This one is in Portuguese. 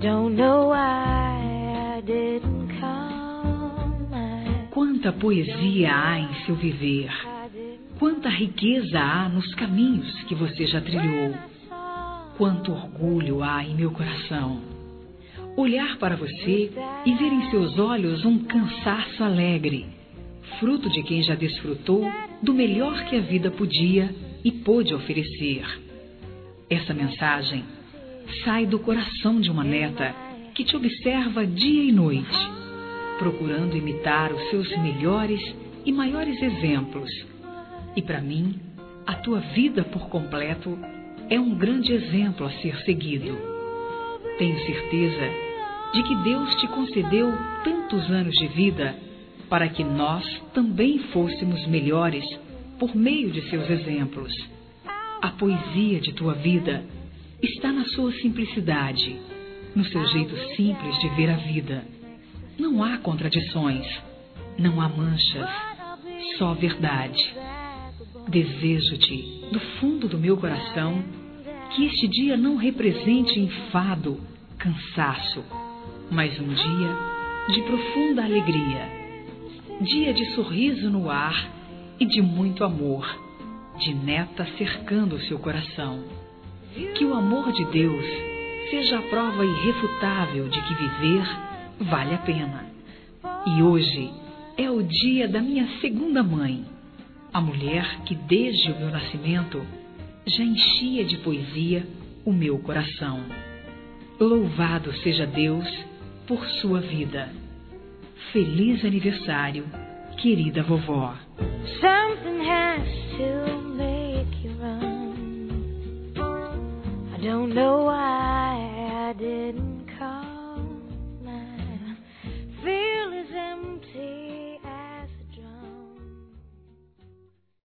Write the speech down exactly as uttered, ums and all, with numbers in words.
don't know why I didn't come. I Quanta poesia há em seu viver. Quanta riqueza há nos caminhos que você já trilhou. Quanto orgulho há em meu coração. Olhar para você e ver em seus olhos um cansaço alegre, fruto de quem já desfrutou do melhor que a vida podia e pôde oferecer. Essa mensagem sai do coração de uma neta que te observa dia e noite, procurando imitar os seus melhores e maiores exemplos. E para mim, a tua vida por completo é um grande exemplo a ser seguido. Tenho certeza de que Deus te concedeu tantos anos de vida para que nós também fôssemos melhores por meio de seus exemplos. A poesia de tua vida está na sua simplicidade, no seu jeito simples de ver a vida. Não há contradições, não há manchas, só verdade. Desejo-te, do fundo do meu coração, que este dia não represente enfado, cansaço, mas um dia de profunda alegria, dia de sorriso no ar e de muito amor, de neta cercando o seu coração. Que o amor de Deus seja a prova irrefutável de que viver vale a pena. E hoje é o dia da minha segunda mãe, a mulher que desde o meu nascimento já enchia de poesia o meu coração. Louvado seja Deus por sua vida. Feliz aniversário, querida vovó. Something has to make you run. I don't know why.